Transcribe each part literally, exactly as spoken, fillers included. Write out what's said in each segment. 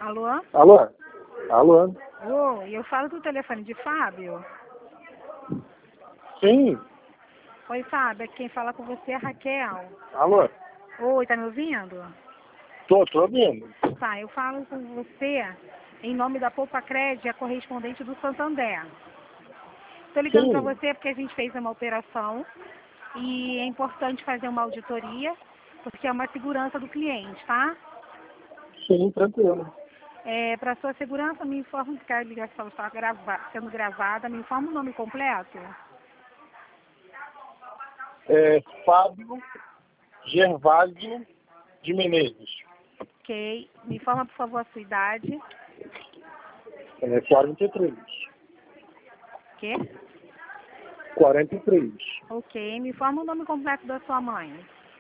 Alô? Alô? Alô? Oi, eu falo do telefone de Fábio. Sim. Oi, Fábio, quem fala com você é a Raquel. Alô? Oi, tá me ouvindo? Tô, tô ouvindo. Tá, eu falo com você em nome da Poupa Crédito, a correspondente do Santander. Estou ligando para Sim. você porque a gente fez uma operação e é importante fazer uma auditoria, porque é uma segurança do cliente, tá? Sim, tranquilo. É, para sua segurança, me informa que a ligação está grava sendo gravada, me informa o nome completo. É Fábio Gervásio de Menezes. Ok. Me informa, por favor, a sua idade. É quarenta e três. Quê? quarenta e três. Ok. Me informa o nome completo da sua mãe.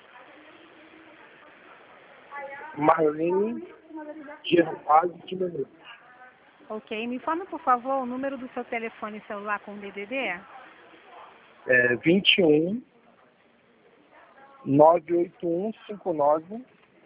Marlene Gervásio de Menezes. Ok. Me informa, por favor, o número do seu telefone celular com D D D. É vinte e um, nove oito um cinco nove,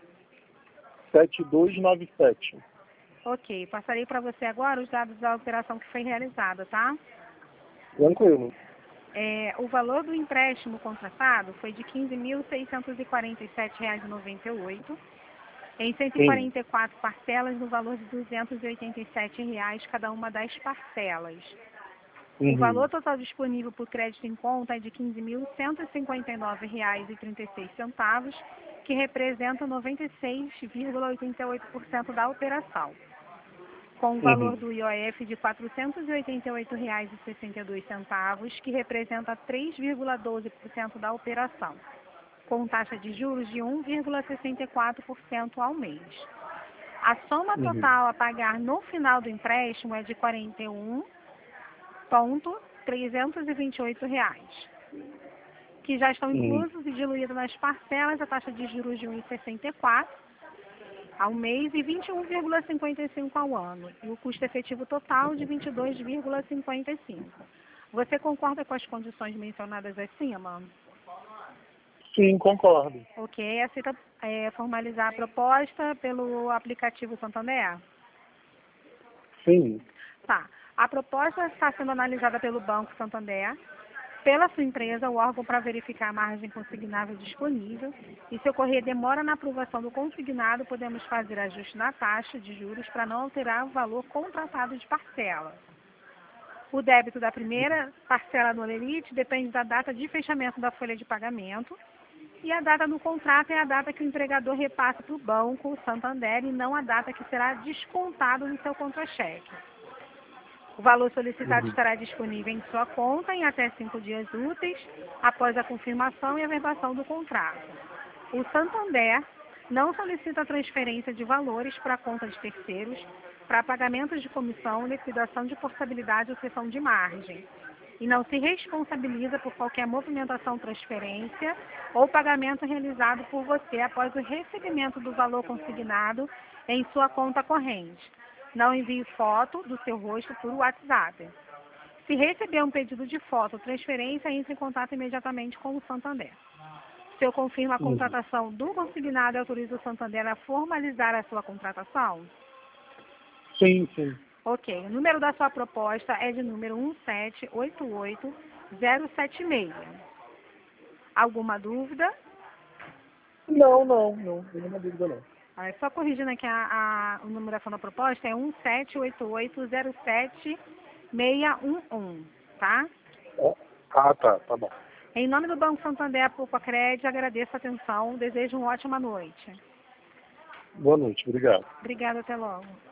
sete dois nove sete. Ok. Passarei para você agora os dados da operação que foi realizada, tá? Tranquilo. É, o valor do empréstimo contratado foi de quinze mil seiscentos e quarenta e sete reais e noventa e oito centavos, em cento e Sim. quarenta e quatro parcelas no valor de duzentos e oitenta e sete reais cada uma das parcelas. O Uhum. valor total disponível por crédito em conta é de quinze mil cento e cinquenta e nove reais e trinta e seis centavos, que representa noventa e seis vírgula oitenta e oito por cento da operação. Com o valor Uhum. do I O F de quatrocentos e oitenta e oito reais e sessenta e dois centavos, que representa três vírgula doze por cento da operação, com taxa de juros de um vírgula sessenta e quatro por cento ao mês. A soma Uhum. total a pagar no final do empréstimo é de quarenta e um mil trezentos e vinte e oito reais, que já estão Uhum. inclusos e diluídos nas parcelas a taxa de juros de um vírgula sessenta e quatro ao mês e vinte e um vírgula cinquenta e cinco ao ano, e o custo efetivo total de vinte e dois vírgula cinquenta e cinco. Você concorda com as condições mencionadas acima? Sim, concordo. Ok, aceita é, formalizar a proposta pelo aplicativo Santander? Sim. Tá. A proposta está sendo analisada pelo Banco Santander, pela sua empresa, o órgão para verificar a margem consignável disponível, e se ocorrer demora na aprovação do consignado, podemos fazer ajuste na taxa de juros para não alterar o valor contratado de parcela. O débito da primeira parcela do Olerite depende da data de fechamento da folha de pagamento, e a data do contrato é a data que o empregador repassa para o banco Santander e não a data que será descontado no seu contra-cheque. O valor solicitado Uhum. estará disponível em sua conta em até cinco dias úteis após a confirmação e averbação do contrato. O Santander não solicita transferência de valores para a conta de terceiros para pagamentos de comissão, liquidação de portabilidade ou cessão de margem, e não se responsabiliza por qualquer movimentação, transferência ou pagamento realizado por você após o recebimento do valor consignado em sua conta corrente. Não envie foto do seu rosto por WhatsApp. Se receber um pedido de foto ou transferência, entre em contato imediatamente com o Santander. Se eu confirmo a Uhum. contratação do consignado e autorizo o Santander a formalizar a sua contratação? Sim, sim. Ok. O número da sua proposta é de número um sete oito oito zero sete seis. Alguma dúvida? Não, não, não. Nenhuma dúvida não. Ah, só corrigindo aqui a, a, o numeração da proposta, é um sete oito oito zero sete seis um um, tá? É. Ah, tá, tá bom. Em nome do Banco Santander, Poupa Crédito, agradeço a atenção, desejo uma ótima noite. Boa noite, obrigado. Obrigada, até logo.